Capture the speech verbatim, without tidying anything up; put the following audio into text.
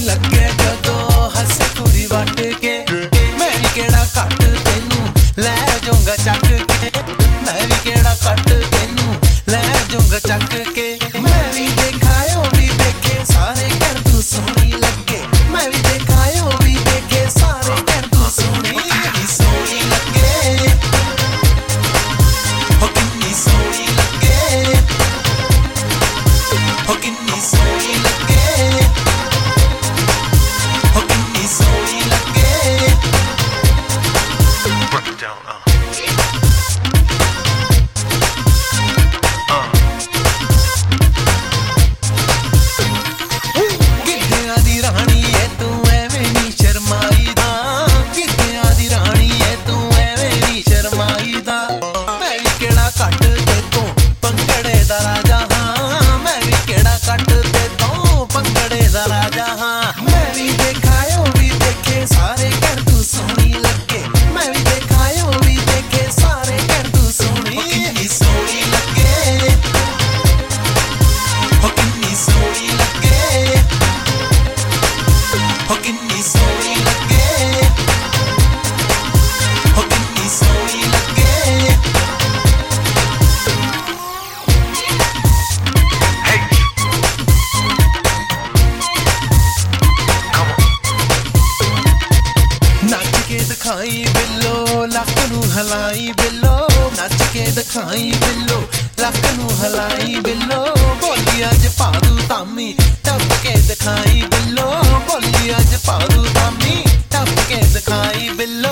ਲੱਗੇ ਜਦੋਂ ਹੱਸੇ ਕੁੜੀ ਵੱਟ ਕੇ ਮੈਂ ਵੀ ਕਿਹੜਾ ਘੱਟ ਤੈਨੂੰ ਲੈ ਜਾਊਂਗਾ ਚੱਕ ਕੇ ਮੈਂ ਵੀ ਕਿਹੜਾ ਘੱਟ ਤੈਨੂੰ ਲੈ ਜਾਊਂਗਾ ਚੱਕ ਕੇ ਮੈਂ ਵੀ ਦੇਖਾਇਓ ਵੀ ਦੇਖੇ ਸਾਰੇ ਕਰ ਤੂੰ ਸੋਹਣੀ ਲੱਗੇ ਮੈਂ ਵੀ ਦੇਖਾਇਓ ਵੀ ਦੇਖੇ ਸਾਰੇ ਕਰ ਤੂੰ ਸੋਹਣੀ ਸੋਹਣੀ ਲੱਗੇ ਹੋ ਕਿੰਨੀ ਸੋਹਣੀ ਲੱਗੇ ਹੋ ਕਿੰਨੀ ਸੋਹਣੀ ਲੱਗੇ ਹੋ ਕਿੰਨੀ ਸੋਹਣੀ ਲੱਗੇ Break it down, uh. ਗਿੱਧਿਆਂ ਦੀ ਰਾਣੀ ਏ ਤੂੰ ਐਵੇਂ ਨੀ ਸ਼ਰਮਾਈਦਾ ਗਿੱਧਿਆਂ ਦੀ ਰਾਣੀ ਏ ਤੂੰ ਐਵੇਂ ਨੀ ਸ਼ਰਮਾਈਦਾ ਮੈਂ ਵੀ ਕਿਹੜਾ ਘੱਟ ਤੇ ਤੂੰ ਭੰਗੜੇ ਦਾ ਰਾਜਾ ਹਾਂ ਮੈਂ ਵੀ ਕਿਹੜਾ ਘੱਟ ਤੇ ਤੂੰ ਭੰਗੜੇ ਦਾ ਰਾਜਾ ਹਾਂ ਮੈਂ ਵੀ ਦੇਖਾਇਓ ਵੀ ਦੇਖੇ ਸਾਰੇ ਕਰ ਤੂੰ ਸੋਹਣੀ ਲੱਗੇ ਮੈਂ ਵੀ ਦੇਖਾਇਓ ਵੀ ਦੇਖੇ ਸਾਰੇ ਕਰ ਤੂੰ ਸੋਹਣੀ ਕਿੰਨੀ ਸੋਹਣੀ ਲੱਗੇ ਹੋ ਕਿੰਨੀ ਸੋਹਣੀ ਲੱਗੇ ਹੋ ਕਿੰਨੀ ਸੋਹਣੀ ਲੱਗੇ ਹੋ ਕਿੰਨੀ ਸੋਹਣੀ ਲੱਗੇ ਨੱਚ ਕੇ ਦਿਖਾਈ ਬਿੱਲੋ ਲੱਕ ਨੂੰ ਹਲਾਈ ਬਿੱਲੋ ਨੱਚ ਕੇ ਦਿਖਾਈ ਬਿੱਲੋ ਲੱਕ ਨੂੰ ਹਲਾਈ ਬਿੱਲੋ ਬੋਲੀ ਅੱਜ ਭਾਦੂ ਤਾਮੀ ਟੱਪ ਕੇ ਦਿਖਾਈ ਬਿੱਲੋ ਬੋਲੀ ਅੱਜ ਭਾਦੂ ਤਾਮੀ ਟੱਪ ਕੇ ਦਿਖਾਈ ਬਿੱਲੋ